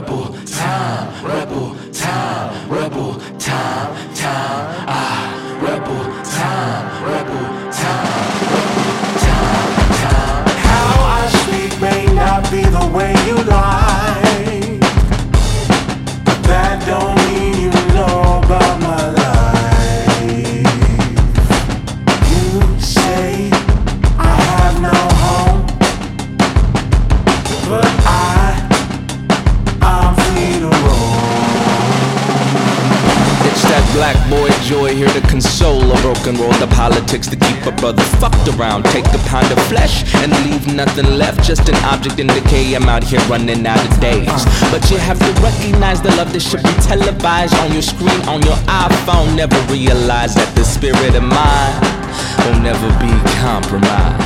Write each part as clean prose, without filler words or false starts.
rebel time, rebel time, rebel time, rebel time, rebel time, rebel time. How I speak may not be the way you like, but that don't mean you know about my life. You say I have no home, but I'm free to roll. It's that black boy joy here to console a broken world of politics, to keep a brother fucked around. Take a pound of flesh and leave nothing left, just an object in decay. I'm out here running out of days, but you have to recognize the love that should be televised on your screen, on your iPhone. Never realize that the spirit of mine will never be compromised.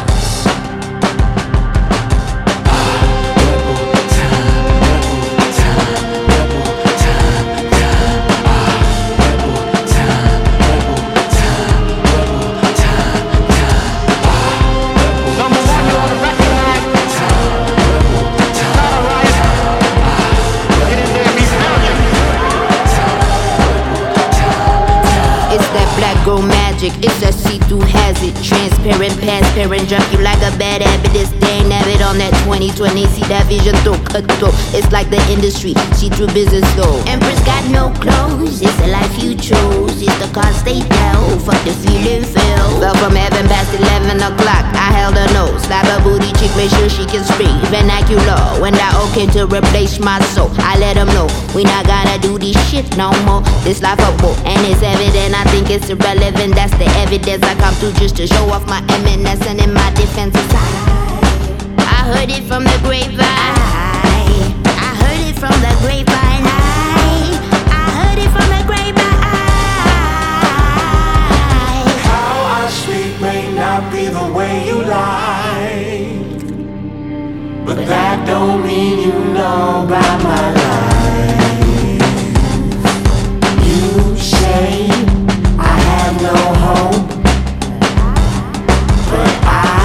Go magic, it's a see-through hazard. Transparent, transparent, jump you like a bad habit. This thing have it on that 2020. See that vision through, cut through. It's like the industry, see-through business though. Empress got no clothes, it's the life you chose. It's the card stay down, fuck the feeling fell. Fell from heaven past 11 o'clock. I held her nose, slap her booty cheek, make sure she can speak vernacular. When that O came to replace my soul, I let them know we not gonna do this shit no more. This life a book, and it's evident. I think it's irrelevant. That's the evidence I come through just to show off my eminence. And in my defense I heard it from the grapevine. I heard it from the grapevine. I heard it from the grapevine. How I speak may not be the way you like, but that don't mean you know about my life. You say I have no hope, but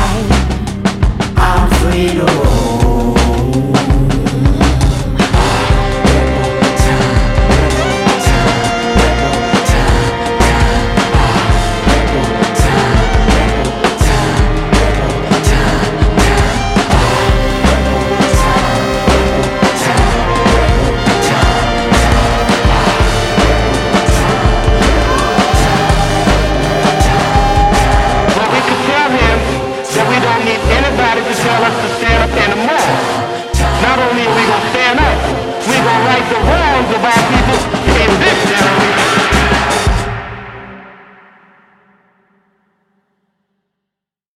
I'm free to roll. Not only are we gonna stand up, we're gonna right the wrongs of our people.